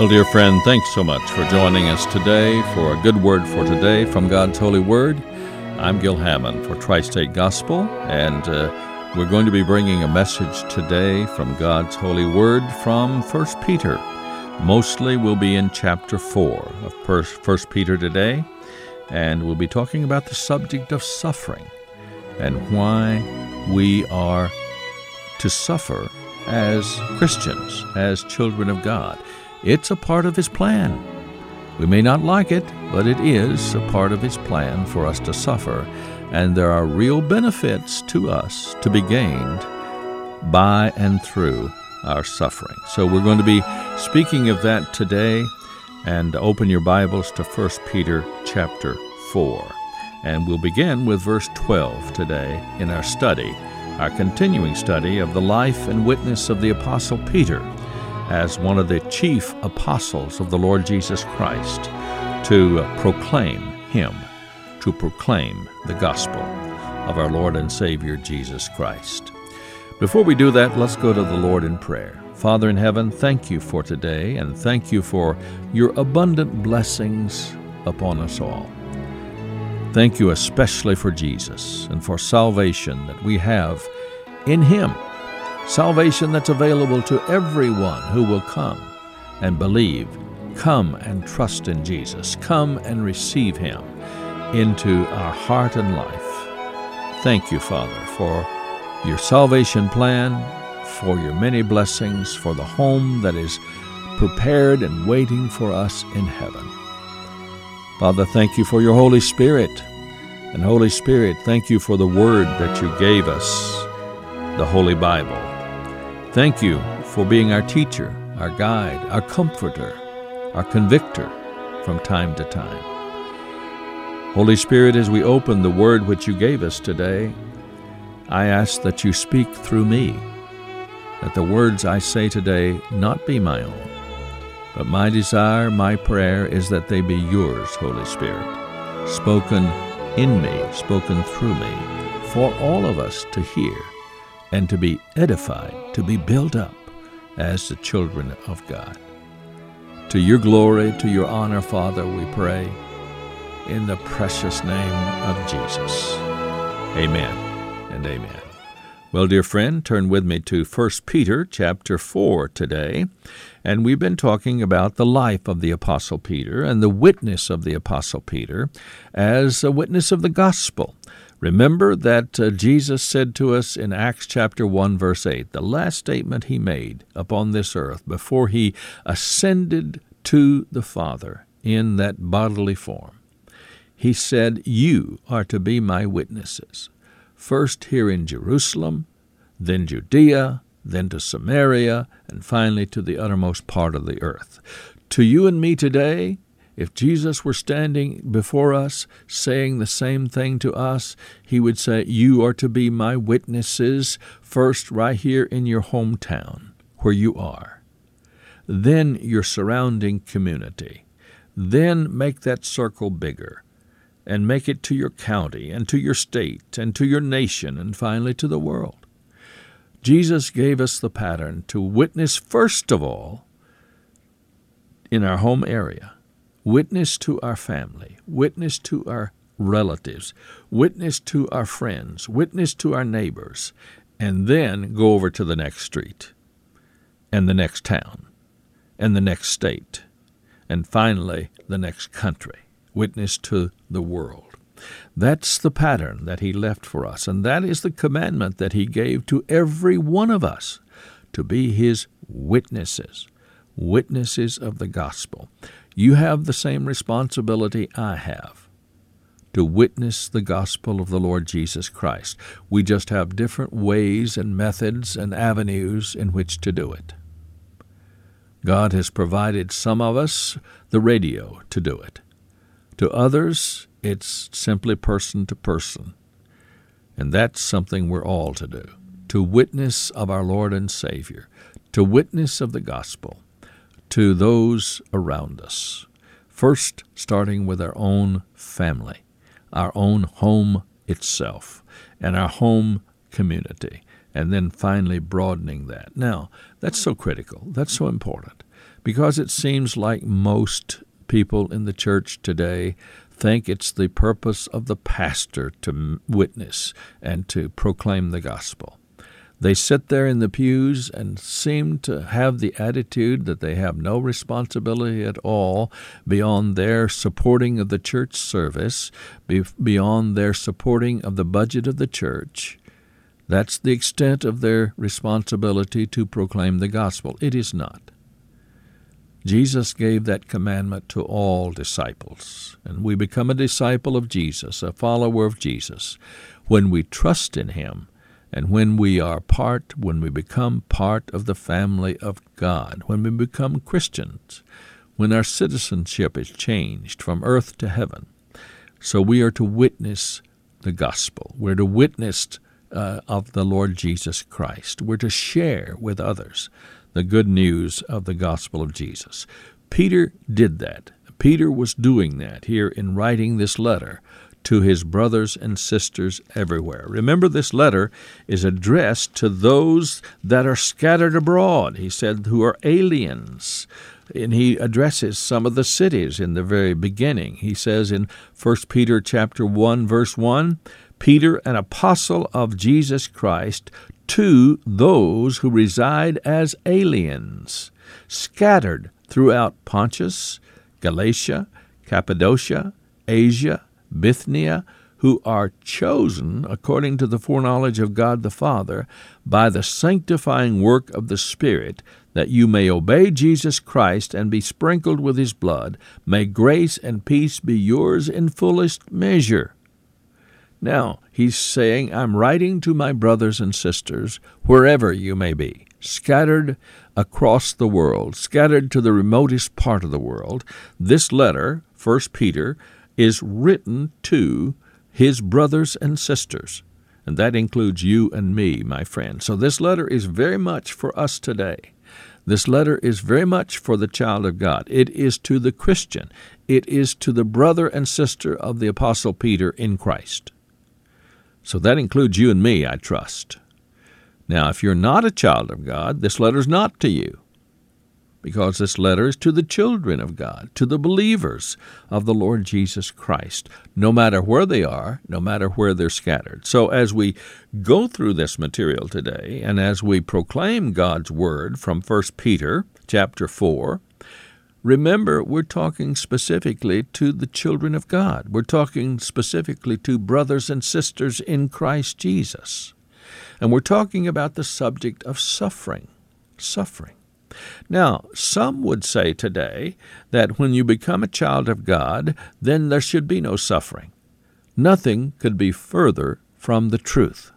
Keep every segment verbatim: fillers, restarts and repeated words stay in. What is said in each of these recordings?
Well, dear friend, thanks so much for joining us today for a good word for today from God's Holy Word. I'm Gil Hammond for Tri-State Gospel, and uh, we're going to be bringing a message today from God's Holy Word from First Peter. Mostly we'll be in chapter four of First Peter today, and we'll be talking about the subject of suffering and why we are to suffer as Christians, as children of God. It's a part of His plan. We may not like it, but it is a part of His plan for us to suffer, and there are real benefits to us to be gained by and through our suffering. So we're going to be speaking of that today, and open your Bibles to First Peter chapter four. And we'll begin with verse twelve today in our study, our continuing study of the life and witness of the Apostle Peter as one of the chief apostles of the Lord Jesus Christ, to proclaim Him, to proclaim the gospel of our Lord and Savior Jesus Christ. Before we do that, let's go to the Lord in prayer. Father in heaven, thank you for today, and thank you for your abundant blessings upon us all. Thank you especially for Jesus and for salvation that we have in Him. Salvation that's available to everyone who will come and believe. Come and trust in Jesus. Come and receive Him into our heart and life. Thank you, Father, for your salvation plan, for your many blessings, for the home that is prepared and waiting for us in heaven. Father, thank you for your Holy Spirit. And Holy Spirit, thank you for the Word that you gave us, the Holy Bible. Thank you for being our teacher, our guide, our comforter, our convictor from time to time. Holy Spirit, as we open the Word which you gave us today, I ask that you speak through me, that the words I say today not be my own, but my desire, my prayer is that they be yours, Holy Spirit, spoken in me, spoken through me, for all of us to hear and to be edified, to be built up as the children of God. To your glory, to your honor, Father, we pray in the precious name of Jesus. Amen and amen. Well, dear friend, turn with me to First Peter chapter four today, and we've been talking about the life of the Apostle Peter and the witness of the Apostle Peter as a witness of the gospel. Remember that uh, Jesus said to us in Acts chapter one, verse eight, the last statement He made upon this earth before He ascended to the Father in that bodily form. He said, "You are to be my witnesses, first here in Jerusalem, then Judea, then to Samaria, and finally to the uttermost part of the earth." To you and me today, if Jesus were standing before us saying the same thing to us, He would say, "You are to be my witnesses, first right here in your hometown where you are, then your surrounding community, then make that circle bigger, and make it to your county and to your state and to your nation and finally to the world." Jesus gave us the pattern to witness first of all in our home area, witness to our family, witness to our relatives, witness to our friends, witness to our neighbors, and then go over to the next street and the next town and the next state and finally the next country. Witness to the world. That's the pattern that He left for us, and that is the commandment that He gave to every one of us, to be His witnesses, witnesses of the gospel. You have the same responsibility I have, to witness the gospel of the Lord Jesus Christ. We just have different ways and methods and avenues in which to do it. God has provided some of us the radio to do it. To others, it's simply person to person. And that's something we're all to do, to witness of our Lord and Savior, to witness of the gospel to those around us. First, starting with our own family, our own home itself, and our home community, and then finally broadening that. Now, that's so critical. That's so important, because it seems like most people in the church today think it's the purpose of the pastor to witness and to proclaim the gospel. They sit there in the pews and seem to have the attitude that they have no responsibility at all beyond their supporting of the church service, beyond their supporting of the budget of the church. That's the extent of their responsibility to proclaim the gospel. It is not. Jesus gave that commandment to all disciples, and we become a disciple of Jesus, a follower of Jesus, when we trust in him, and when we are part, when we become part of the family of God, when we become Christians, when our citizenship is changed from earth to heaven. So we are to witness the gospel. We're to witness uh, of the Lord Jesus Christ. We're to share with others the good news of the gospel of Jesus. Peter did that. Peter was doing that here in writing this letter to his brothers and sisters everywhere. Remember, this letter is addressed to those that are scattered abroad, he said, who are aliens. And he addresses some of the cities in the very beginning. He says in First Peter chapter one, verse one, Peter, an apostle of Jesus Christ, to those who reside as aliens, scattered throughout Pontus, Galatia, Cappadocia, Asia, Bithynia, who are chosen according to the foreknowledge of God the Father by the sanctifying work of the Spirit, that you may obey Jesus Christ and be sprinkled with his blood. May grace and peace be yours in fullest measure. Now, he's saying, I'm writing to my brothers and sisters, wherever you may be, scattered across the world, scattered to the remotest part of the world. This letter, First Peter, is written to his brothers and sisters, and that includes you and me, my friend. So this letter is very much for us today. This letter is very much for the child of God. It is to the Christian. It is to the brother and sister of the Apostle Peter in Christ. So that includes you and me, I trust. Now, if you're not a child of God, this letter's not to you, because this letter is to the children of God, to the believers of the Lord Jesus Christ, no matter where they are, no matter where they're scattered. So as we go through this material today, and as we proclaim God's word from First Peter chapter four, remember, we're talking specifically to the children of God. We're talking specifically to brothers and sisters in Christ Jesus. And we're talking about the subject of suffering, suffering. Now, some would say today that when you become a child of God, then there should be no suffering. Nothing could be further from the truth.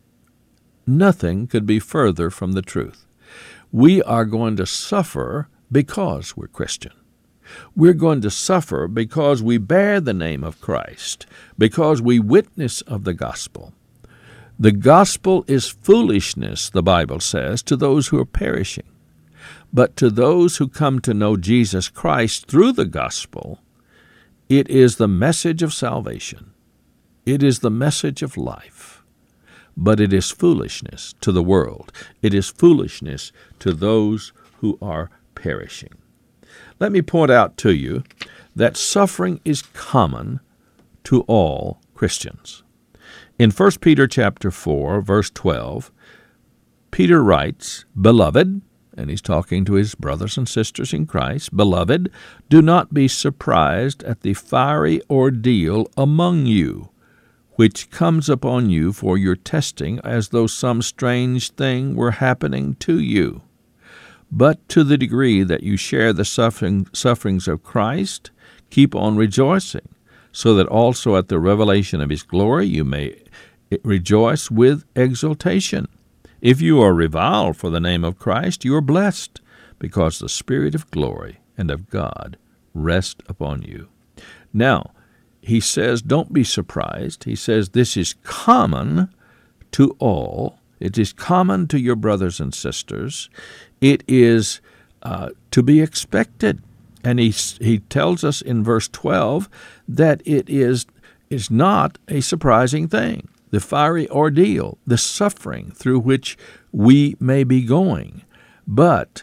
Nothing could be further from the truth. We are going to suffer because we're Christian. We're going to suffer because we bear the name of Christ, because we witness of the gospel. The gospel is foolishness, the Bible says, to those who are perishing. But to those who come to know Jesus Christ through the gospel, it is the message of salvation. It is the message of life. But it is foolishness to the world. It is foolishness to those who are perishing. Let me point out to you that suffering is common to all Christians. In First Peter chapter four, verse twelve, Peter writes, Beloved, and he's talking to his brothers and sisters in Christ, Beloved, do not be surprised at the fiery ordeal among you, which comes upon you for your testing, as though some strange thing were happening to you. But to the degree that you share the suffering, sufferings of Christ, keep on rejoicing, so that also at the revelation of his glory you may rejoice with exultation. If you are reviled for the name of Christ, you are blessed, because the Spirit of glory and of God rest upon you. Now, he says, don't be surprised. He says this is common to all. It is common to your brothers and sisters. It is uh, to be expected. And he, he tells us in verse twelve that it is, is not a surprising thing. The fiery ordeal, the suffering through which we may be going. But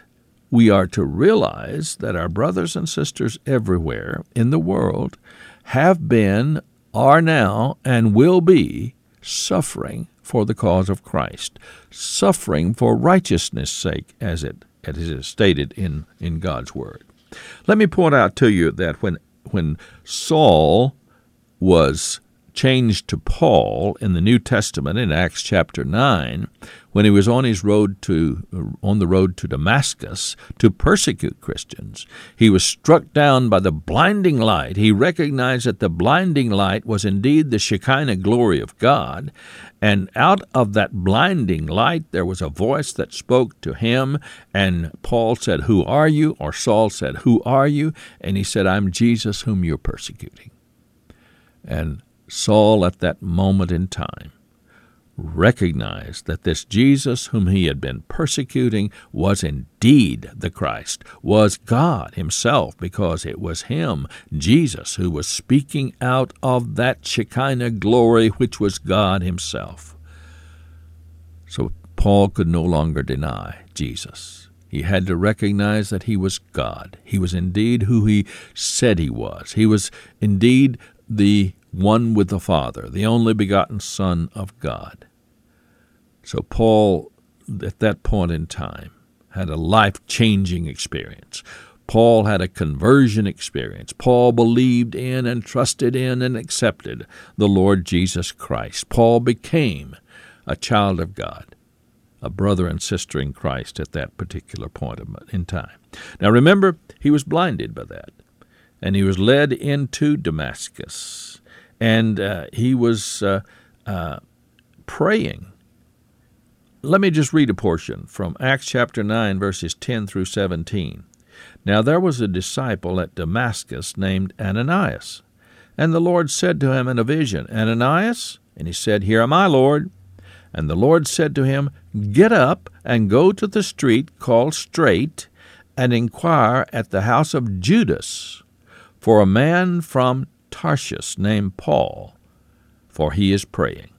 we are to realize that our brothers and sisters everywhere in the world have been, are now, and will be suffering for the cause of Christ, suffering for righteousness' sake, as it, as it is stated in, in God's Word. Let me point out to you that when, when Saul was changed to Paul in the New Testament in Acts chapter nine, when he was on his road to on the road to Damascus to persecute Christians, he was struck down by the blinding light. He recognized that the blinding light was indeed the Shekinah glory of God, and out of that blinding light there was a voice that spoke to him, and Paul said, "Who are you?" Or Saul said, "Who are you?" And he said, "I'm Jesus whom you're persecuting." And Saul, at that moment in time, recognized that this Jesus whom he had been persecuting was indeed the Christ, was God himself, because it was him, Jesus, who was speaking out of that Shekinah glory which was God himself. So Paul could no longer deny Jesus. He had to recognize that he was God. He was indeed who he said he was. He was indeed the one with the Father, the only begotten Son of God. So Paul, at that point in time, had a life-changing experience. Paul had a conversion experience. Paul believed in and trusted in and accepted the Lord Jesus Christ. Paul became a child of God, a brother and sister in Christ at that particular point in time. Now remember, he was blinded by that, and he was led into Damascus. And uh, he was uh, uh, praying. Let me just read a portion from Acts chapter nine, verses ten through seventeen. Now there was a disciple at Damascus named Ananias. And the Lord said to him in a vision, "Ananias?" And he said, "Here am I, Lord." And the Lord said to him, "Get up and go to the street called Straight, and inquire at the house of Judas for a man from Tarshish named Paul, for he is praying."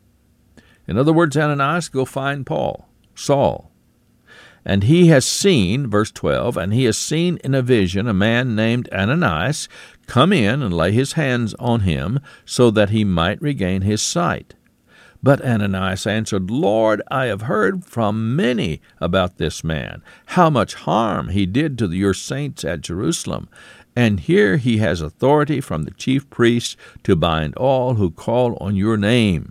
In other words, Ananias, go find Paul, Saul. And he has seen, verse twelve, and he has seen in a vision a man named Ananias come in and lay his hands on him so that he might regain his sight. But Ananias answered, "Lord, I have heard from many about this man, how much harm he did to your saints at Jerusalem. And here he has authority from the chief priests to bind all who call on your name."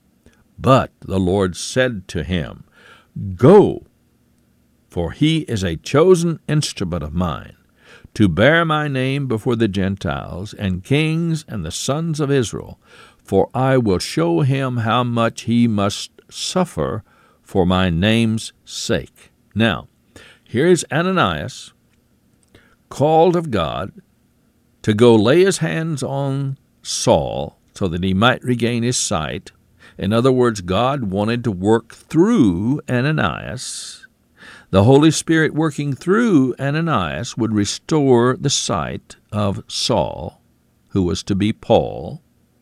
But the Lord said to him, "Go, for he is a chosen instrument of mine, to bear my name before the Gentiles and kings and the sons of Israel, for I will show him how much he must suffer for my name's sake." Now, here is Ananias, called of God to go lay his hands on Saul so that he might regain his sight. In other words, God wanted to work through Ananias. The Holy Spirit working through Ananias would restore the sight of Saul, who was to be Paul.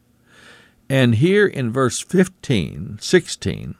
And here in verse fifteen, sixteen,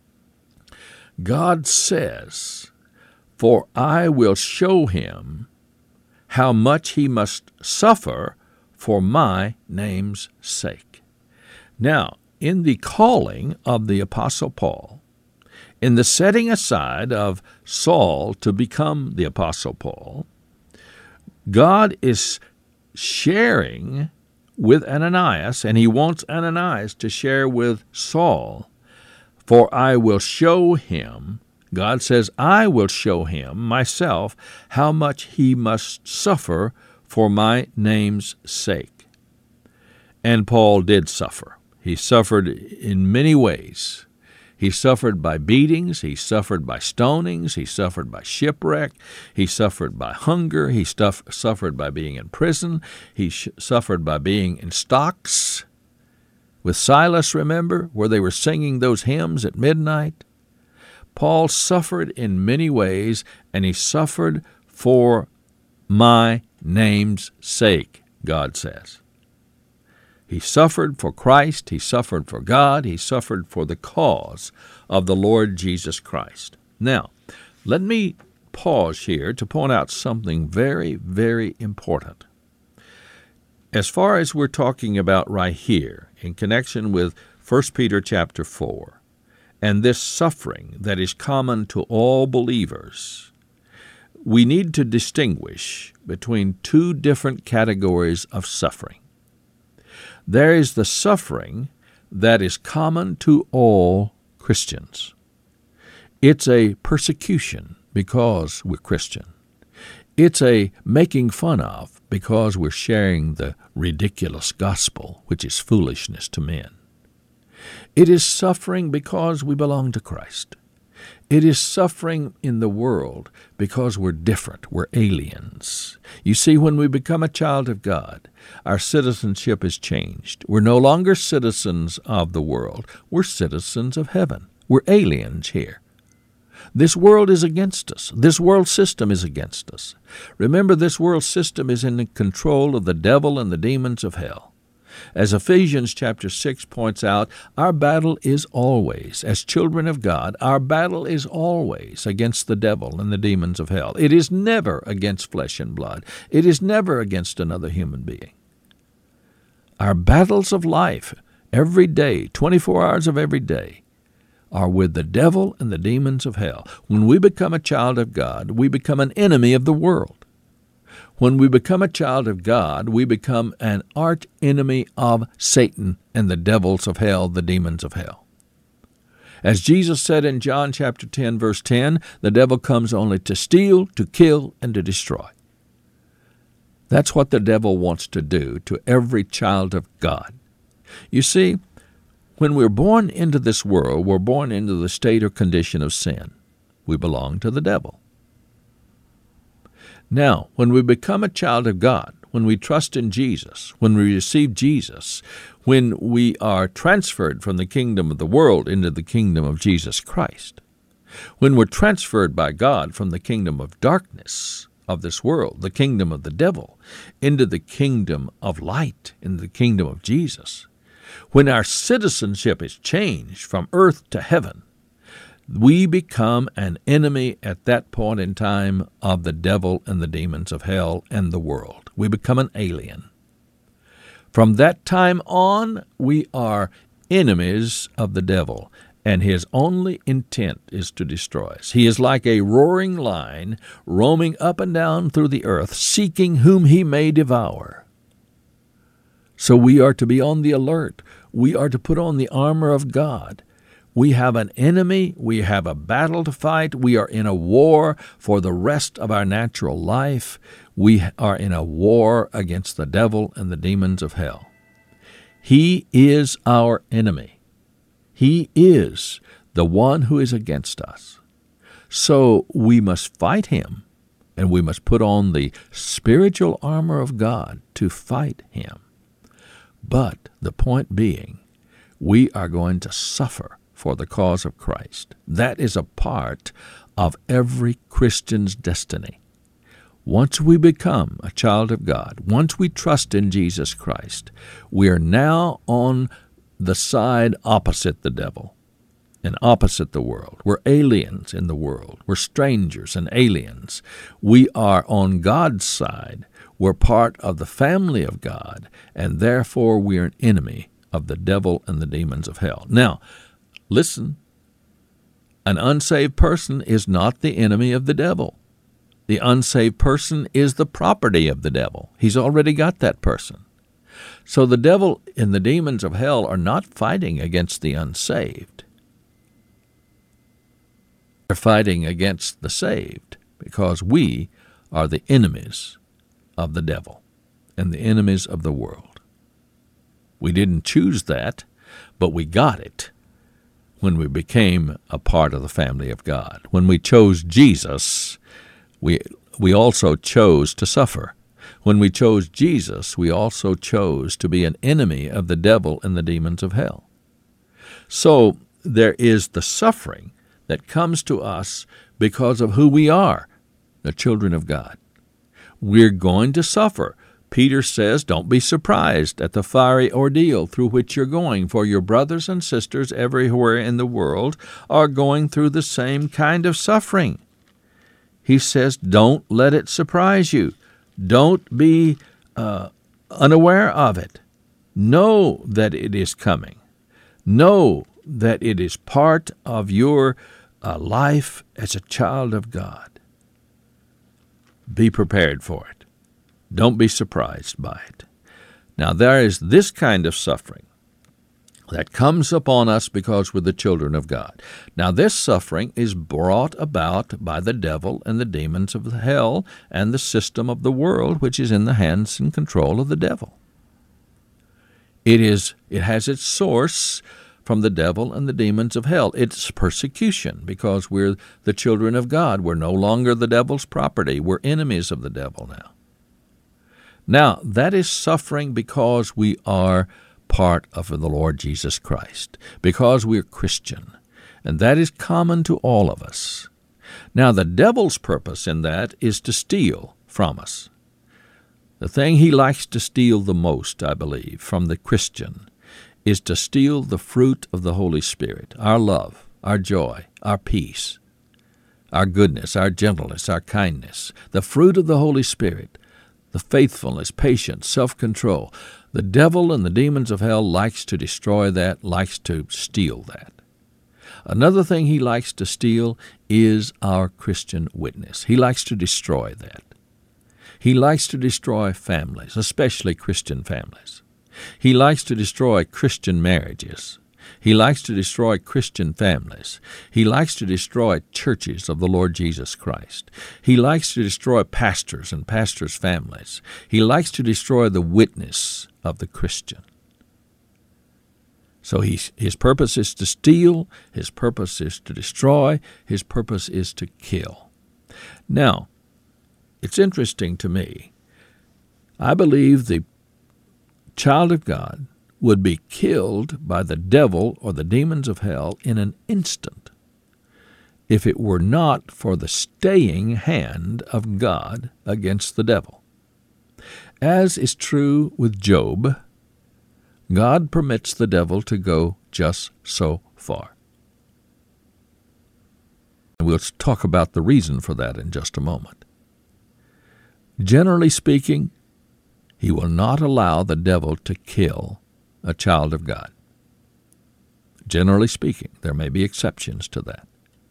God says, "For I will show him how much he must suffer for my name's sake." Now, in the calling of the Apostle Paul, in the setting aside of Saul to become the Apostle Paul, God is sharing with Ananias, and he wants Ananias to share with Saul, "For I will show him," God says, "I will show him myself how much he must suffer for my name's sake." And Paul did suffer. He suffered in many ways. He suffered by beatings. He suffered by stonings. He suffered by shipwreck. He suffered by hunger. He stuff, suffered by being in prison. He sh- suffered by being in stocks. With Silas, remember, where they were singing those hymns at midnight? Paul suffered in many ways, and he suffered for my name's sake, God says. He suffered for Christ, he suffered for God, he suffered for the cause of the Lord Jesus Christ. Now, let me pause here to point out something very, very important. As far as we're talking about right here, in connection with First Peter chapter four, and this suffering that is common to all believers, we need to distinguish between two different categories of suffering. There is the suffering that is common to all Christians. It's a persecution because we're Christian. It's a making fun of because we're sharing the ridiculous gospel, which is foolishness to men. It is suffering because we belong to Christ. It is suffering in the world because we're different, we're aliens. You see, when we become a child of God, our citizenship is changed. We're no longer citizens of the world. We're citizens of heaven. We're aliens here. This world is against us. This world system is against us. Remember, this world system is in control of the devil and the demons of hell. As Ephesians chapter six points out, our battle is always, as children of God, our battle is always against the devil and the demons of hell. It is never against flesh and blood. It is never against another human being. Our battles of life, every day, twenty-four hours of every day, are with the devil and the demons of hell. When we become a child of God, we become an enemy of the world. When we become a child of God, we become an arch enemy of Satan and the devils of hell, the demons of hell. As Jesus said in John chapter ten, verse ten, the devil comes only to steal, to kill, and to destroy. That's what the devil wants to do to every child of God. You see, when we're born into this world, we're born into the state or condition of sin. We belong to the devil. Now, when we become a child of God, when we trust in Jesus, when we receive Jesus, when we are transferred from the kingdom of the world into the kingdom of Jesus Christ, when we're transferred by God from the kingdom of darkness of this world, the kingdom of the devil, into the kingdom of light, into the kingdom of Jesus, when our citizenship is changed from earth to heaven, we become an enemy at that point in time of the devil and the demons of hell and the world. We become an alien. From that time on, we are enemies of the devil, and his only intent is to destroy us. He is like a roaring lion roaming up and down through the earth, seeking whom he may devour. So we are to be on the alert. We are to put on the armor of God. We have an enemy. We have a battle to fight. We are in a war for the rest of our natural life. We are in a war against the devil and the demons of hell. He is our enemy. He is the one who is against us. So we must fight him, and we must put on the spiritual armor of God to fight him. But the point being, we are going to suffer for the cause of Christ. That is a part of every Christian's destiny. Once we become a child of God, once we trust in Jesus Christ, we are now on the side opposite the devil and opposite the world. We're aliens in the world. We're strangers and aliens. We are on God's side. We're part of the family of God, and therefore we are an enemy of the devil and the demons of hell. Now, listen, an unsaved person is not the enemy of the devil. The unsaved person is the property of the devil. He's already got that person. So the devil and the demons of hell are not fighting against the unsaved. They're fighting against the saved because we are the enemies of the devil and the enemies of the world. We didn't choose that, but we got it when we became a part of the family of God. When we chose Jesus, we we also chose to suffer. When we chose Jesus, we also chose to be an enemy of the devil and the demons of hell. So there is the suffering that comes to us because of who we are, the children of God. We're going to suffer. Peter says, don't be surprised at the fiery ordeal through which you're going, for your brothers and sisters everywhere in the world are going through the same kind of suffering. he says, don't let it surprise you. Don't be uh, unaware of it. Know that it is coming. Know that it is part of your uh, life as a child of God. Be prepared for it. Don't be surprised by it. Now, there is this kind of suffering that comes upon us because we're the children of God. Now, this suffering is brought about by the devil and the demons of hell and the system of the world, which is in the hands and control of the devil. It is. It has its source from the devil and the demons of hell. It's persecution because we're the children of God. We're no longer the devil's property. We're enemies of the devil now. Now, that is suffering because we are part of the Lord Jesus Christ, because we're Christian, and that is common to all of us. Now, the devil's purpose in that is to steal from us. The thing he likes to steal the most, I believe, from the Christian is to steal the fruit of the Holy Spirit, our love, our joy, our peace, our goodness, our gentleness, our kindness, the fruit of the Holy Spirit, the faithfulness, patience, self-control. The devil and the demons of hell likes to destroy that, likes to steal that. Another thing he likes to steal is our Christian witness. He likes to destroy that. He likes to destroy families, especially Christian families. He likes to destroy Christian marriages. He likes to destroy Christian families. He likes to destroy churches of the Lord Jesus Christ. He likes to destroy pastors and pastors' families. He likes to destroy the witness of the Christian. So he, his purpose is to steal. His purpose is to destroy. His purpose is to kill. Now, it's interesting to me. I believe the child of God would be killed by the devil or the demons of hell in an instant if it were not for the staying hand of God against the devil. As is true with Job, God permits the devil to go just so far. And we'll talk about the reason for that in just a moment. Generally speaking, he will not allow the devil to kill a child of God. Generally speaking, there may be exceptions to that.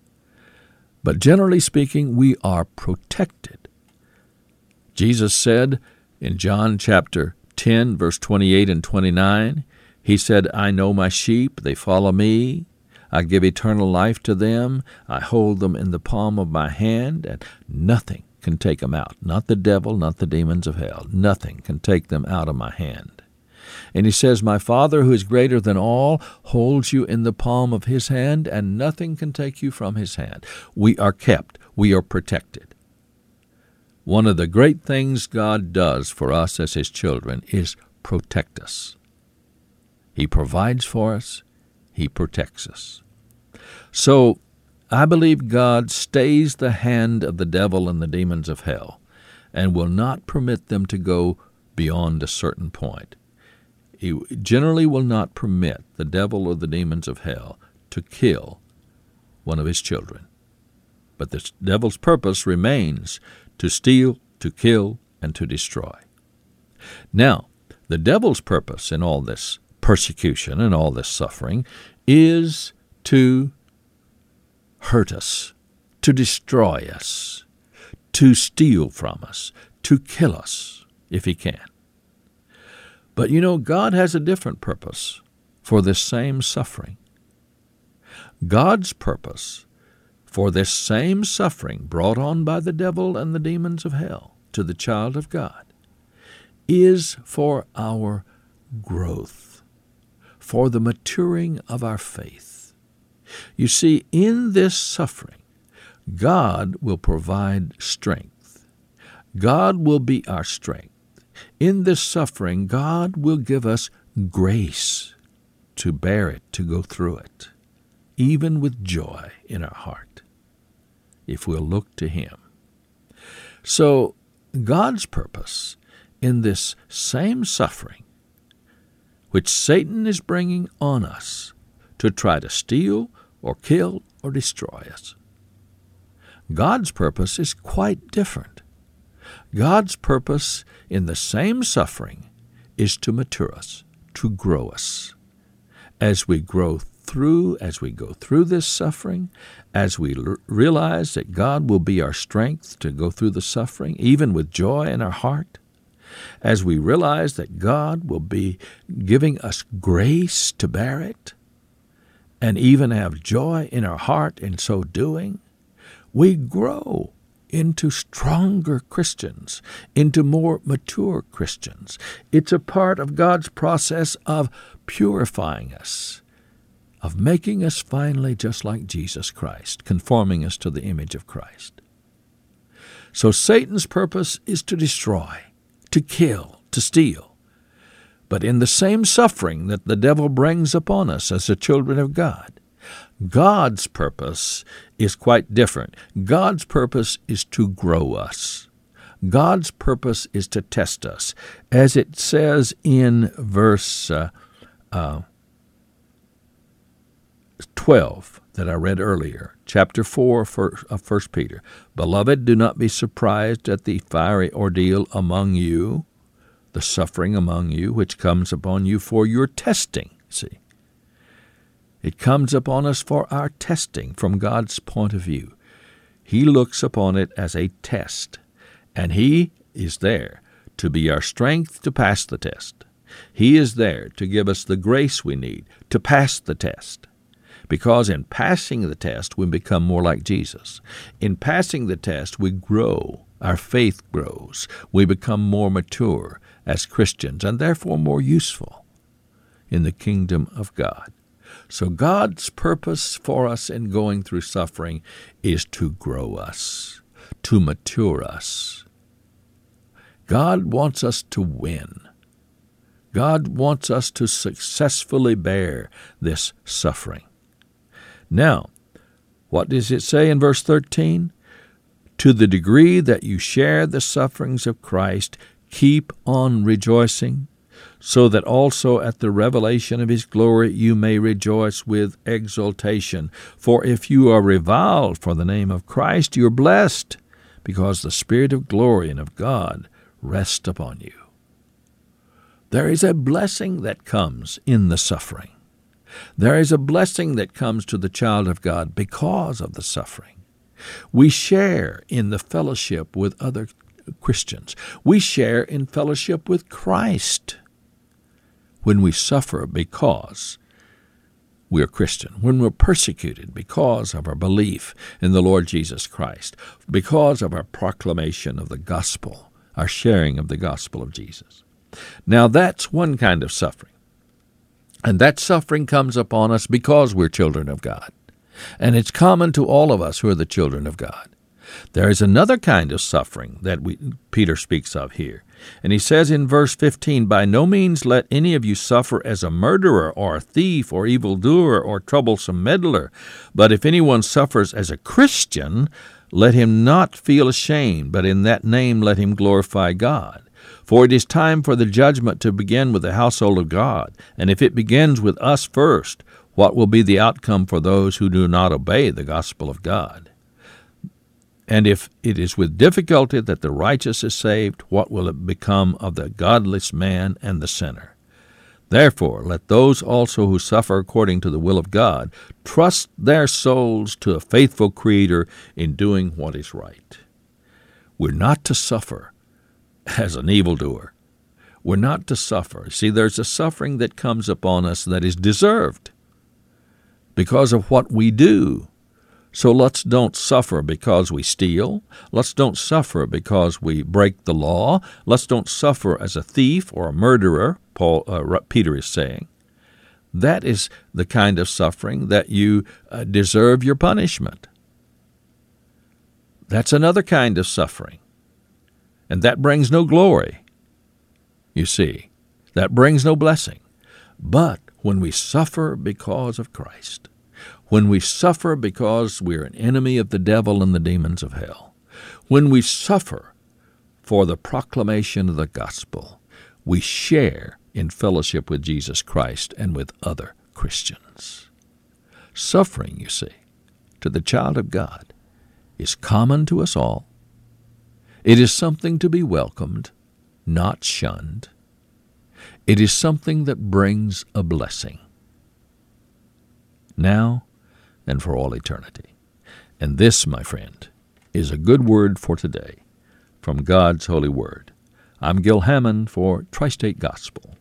But generally speaking, we are protected. Jesus said in John chapter ten, verse twenty-eight and twenty-nine, he said, I know my sheep, they follow me. I give eternal life to them. I hold them in the palm of my hand, and nothing can take them out. Not the devil, not the demons of hell. Nothing can take them out of my hand. And he says, my Father, who is greater than all, holds you in the palm of his hand, and nothing can take you from his hand. We are kept. We are protected. One of the great things God does for us as his children is protect us. He provides for us. He protects us. So I believe God stays the hand of the devil and the demons of hell and will not permit them to go beyond a certain point. He generally will not permit the devil or the demons of hell to kill one of his children. But the devil's purpose remains to steal, to kill, and to destroy. Now, the devil's purpose in all this persecution and all this suffering is to hurt us, to destroy us, to steal from us, to kill us if he can. But you know, God has a different purpose for this same suffering. God's purpose for this same suffering brought on by the devil and the demons of hell to the child of God is for our growth, for the maturing of our faith. You see, in this suffering, God will provide strength. God will be our strength. In this suffering, God will give us grace to bear it, to go through it, even with joy in our heart, if we'll look to him. So God's purpose in this same suffering, which Satan is bringing on us to try to steal or kill or destroy us, God's purpose is quite different. God's purpose in the same suffering is to mature us, to grow us. As we grow through, as we go through this suffering, as we l- realize that God will be our strength to go through the suffering, even with joy in our heart, as we realize that God will be giving us grace to bear it, and even have joy in our heart in so doing, we grow into stronger Christians, into more mature Christians. It's a part of God's process of purifying us, of making us finally just like Jesus Christ, conforming us to the image of Christ. So Satan's purpose is to destroy, to kill, to steal. But in the same suffering that the devil brings upon us as the children of God, God's purpose is quite different. God's purpose is to grow us. God's purpose is to test us. As it says in verse uh, uh, twelve that I read earlier, chapter four of First Peter, "Beloved, do not be surprised at the fiery ordeal among you, the suffering among you, which comes upon you for your testing." See, it comes upon us for our testing from God's point of view. He looks upon it as a test, and He is there to be our strength to pass the test. He is there to give us the grace we need to pass the test. Because in passing the test, we become more like Jesus. In passing the test, we grow. Our faith grows. We become more mature as Christians, and therefore more useful in the kingdom of God. So God's purpose for us in going through suffering is to grow us, to mature us. God wants us to win. God wants us to successfully bear this suffering. Now, what does it say in verse thirteen? To the degree that you share the sufferings of Christ, keep on rejoicing, so that also at the revelation of His glory you may rejoice with exultation. For if you are reviled for the name of Christ, you are blessed, because the Spirit of glory and of God rests upon you. There is a blessing that comes in the suffering. There is a blessing that comes to the child of God because of the suffering. We share in the fellowship with other Christians. We share in fellowship with Christ when we suffer because we are Christian, when we're persecuted because of our belief in the Lord Jesus Christ, because of our proclamation of the gospel, our sharing of the gospel of Jesus. Now that's one kind of suffering. And that suffering comes upon us because we're children of God. And it's common to all of us who are the children of God. There is another kind of suffering that we, Peter speaks of here. And he says in verse fifteen, "By no means let any of you suffer as a murderer or a thief or evildoer or troublesome meddler. But if anyone suffers as a Christian, let him not feel ashamed, but in that name let him glorify God. For it is time for the judgment to begin with the household of God. And if it begins with us first, what will be the outcome for those who do not obey the gospel of God? And if it is with difficulty that the righteous is saved, what will it become of the godless man and the sinner? Therefore, let those also who suffer according to the will of God trust their souls to a faithful Creator in doing what is right." We're not to suffer as an evildoer. We're not to suffer. See, there's a suffering that comes upon us that is deserved because of what we do. So let's don't suffer because we steal. Let's don't suffer because we break the law. Let's don't suffer as a thief or a murderer, Paul, uh, Peter is saying. That is the kind of suffering that you uh, deserve your punishment. That's another kind of suffering. And that brings no glory, you see. That brings no blessing. But when we suffer because of Christ, when we suffer because we're an enemy of the devil and the demons of hell, when we suffer for the proclamation of the gospel, we share in fellowship with Jesus Christ and with other Christians. Suffering, you see, to the child of God is common to us all. It is something to be welcomed, not shunned. It is something that brings a blessing, now and for all eternity. And this, my friend, is a good word for today from God's holy word. I'm Gil Hammond for Tri-State Gospel.